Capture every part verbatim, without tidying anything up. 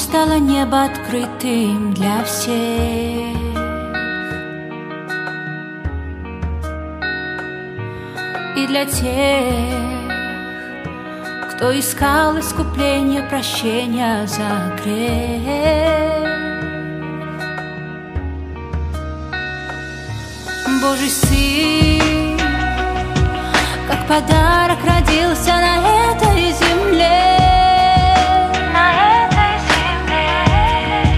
стало небо открытым для всех. И для тех, кто искал искупление, прощения за грех. Божий Сын, как подарок, родился на этой земле. На этой земле.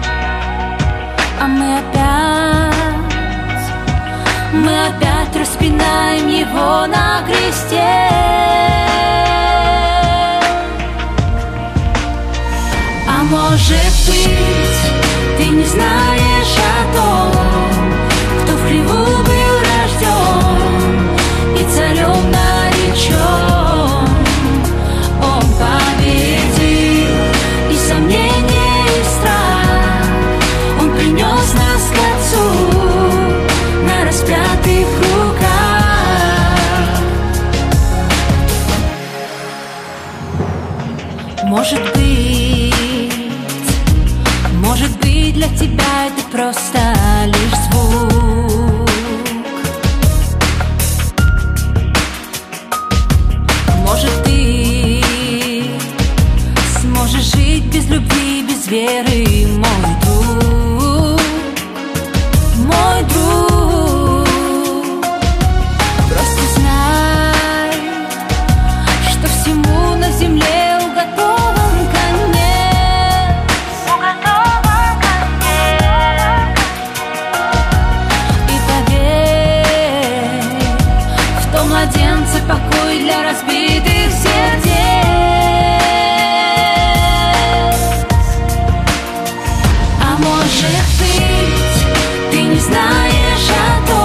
А мы опять, мы опять распинаем Его на кресте. А может быть, ты не знаешь о том, кто в хлеву был рожден и царем наречен. Он победил и сомнение, и страх. Он принес нас к Отцу на распятых руках. Может быть, может быть, для тебя это просто лишь звук. Может, ты сможешь жить без любви, без веры, мой друг, мой друг. Просто знай, что всему на земле уготован конец. Уготован конец. И поверь, в том младенце покой для разбитых сердец. А может быть, ты не знаешь о том,